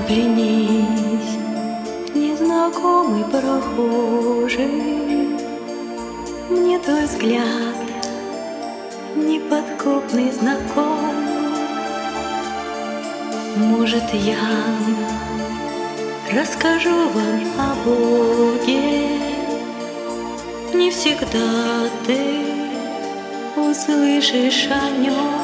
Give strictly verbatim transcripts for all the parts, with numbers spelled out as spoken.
Оглянись, незнакомый прохожий, мне твой взгляд неподкупный знаком. Может, я расскажу вам о Боге, не всегда ты услышишь о нем.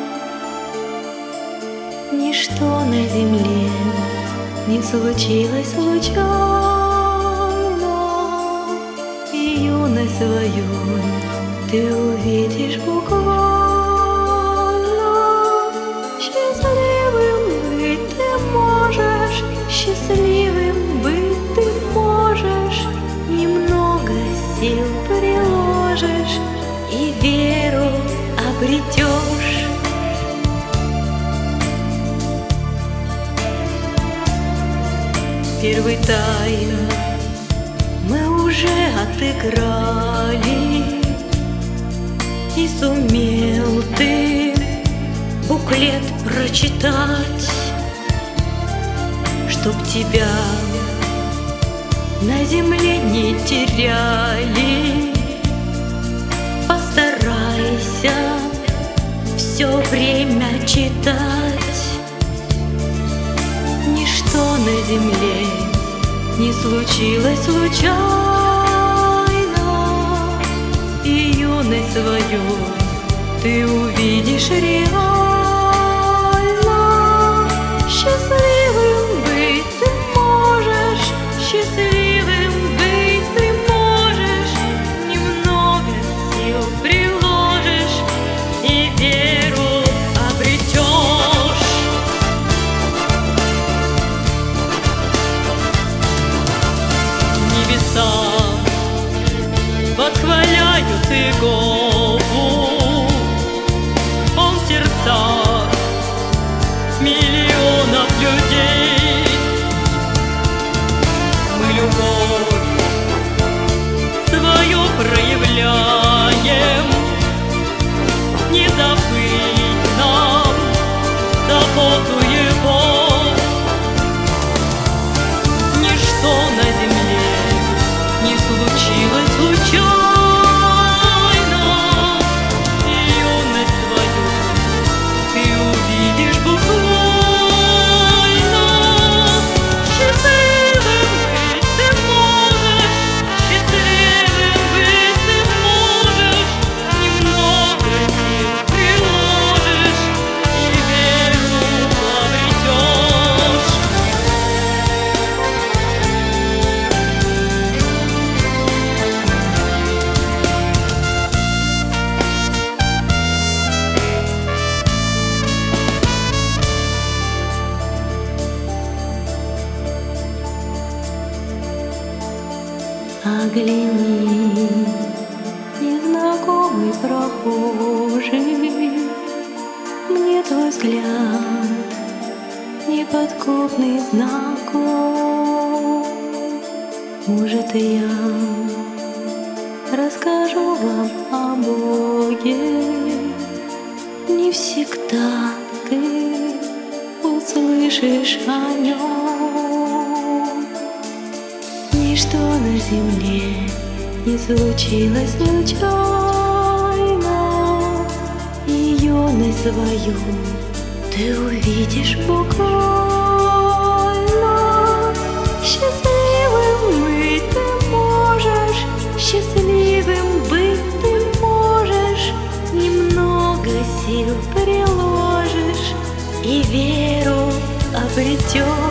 Ничто на земле не случилось случайно, и юность свою ты увидишь буквально. Счастливым быть ты можешь, счастливым быть ты можешь, немного сил приложишь и веру обретешь. Первый тайм мы уже отыграли, и сумел ты буклет прочитать, чтоб тебя на земле не теряли. Постарайся все время читать. Ничто на земле не случилось случайно, и юность свою ты увидишь реально. Счастливым быть ты можешь, счастливым быть ты можешь, немного сил приложишь и веру обретешь. Небеса восхваляют Иегову, Он в сердцах миллионов людей. Мы любовь свою проявляем, не забыть нам заботу Его. Ничто на земле не случилось случайно, и юность свою ты увидишь буквально. Счастливым быть ты можешь, счастливым быть ты можешь, немного сил приложишь и веру обретешь. Огляни, незнакомый прохожий, мне твой взгляд неподкупный знаком. Может, я расскажу вам о Боге, не всегда ты услышишь о нем. Ничто на земле не случилось случайно, и юность свою ты увидишь буквально. Счастливым быть ты можешь, счастливым быть ты можешь, немного сил приложишь и веру обретешь.